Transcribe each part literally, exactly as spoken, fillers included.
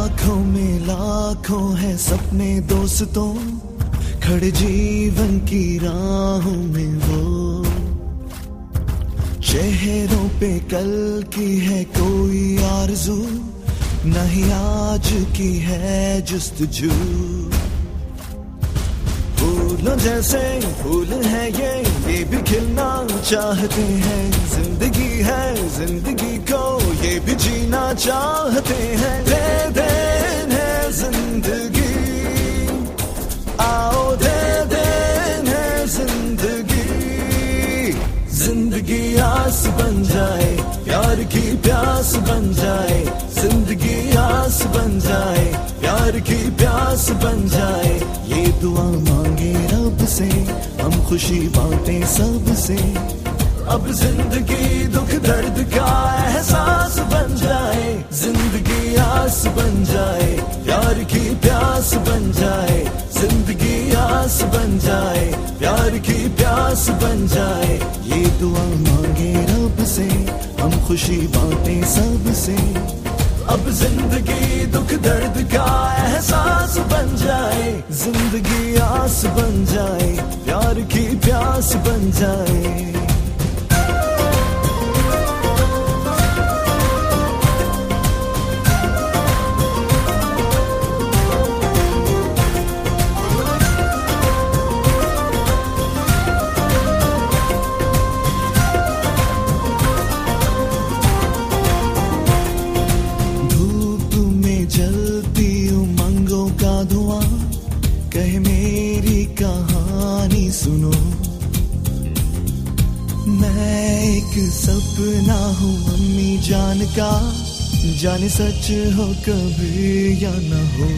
लाखों में लाखों है सपने दोस्तों, खड़े जीवन की राहों में वो। चेहरों पे कल की है कोई आरज़ू, नहीं आज की है जुस्तजू। फूलों जैसे फूल है ये ये भी खिलना चाहते हैं। जिंदगी है जिंदगी को ये भी जीना चाहते हैं। दे देन है जिंदगी, आओ दे देन है जिंदगी। जिंदगी आस बन जाए, प्यार की प्यास बन जाए। जिंदगी आस बन जाए, प्यार की प्यास बन जाए। ये दुआ मांगे रब से, हम खुशी बांटे सबसे। अब जिंदगी दुख दर्द का एहसास बन जाए। जिंदगी आस बन जाए, प्यार की प्यास बन जाए। जिंदगी आस बन जाए, प्यार की प्यास बन जाए। ये दुआ मांगे रब से, हम खुशी बांटे सबसे। अब जिंदगी दुख दर्द का एहसास बन जाए। जिंदगी आस बन जाए, प्यार की प्यास बन जाए। कहे मेरी कहानी सुनो, मैं एक सपना हूँ अम्मी जान का। जाने सच हो कभी या न हो।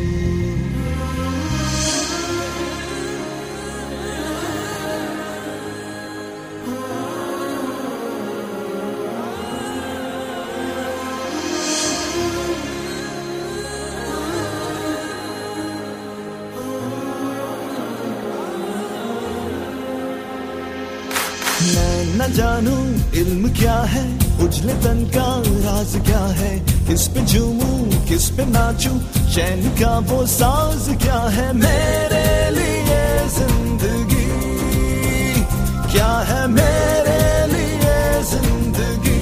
मैं न जानूं इल्म क्या है, उजले तन का राज क्या है। किस पे झूमूं किस पे नाचूं, चैन का वो साज क्या है। मेरे लिए जिंदगी क्या है, मेरे लिए जिंदगी।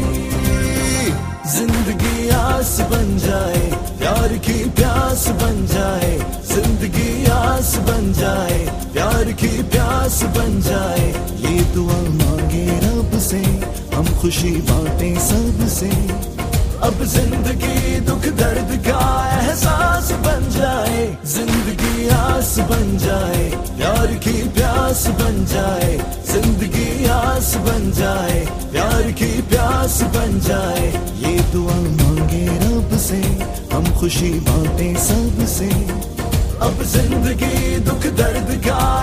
जिंदगी आस बन जाए, प्यार की प्यास बन जाए। जिंदगी आस बन जाए, प्यार की प्यास बन जाए। ये दुआ मांगे रब से, हम खुशी बांटे सबसे। अब जिंदगी दुख दर्द का एहसास बन जाए। जिंदगी आस बन जाए, प्यार की प्यास बन जाए। जिंदगी आस बन जाए, प्यार की प्यास बन जाए। ये दुआ मांगे रब से, हम खुशी बांटे सबसे। अब जिंदगी दुख दर्द का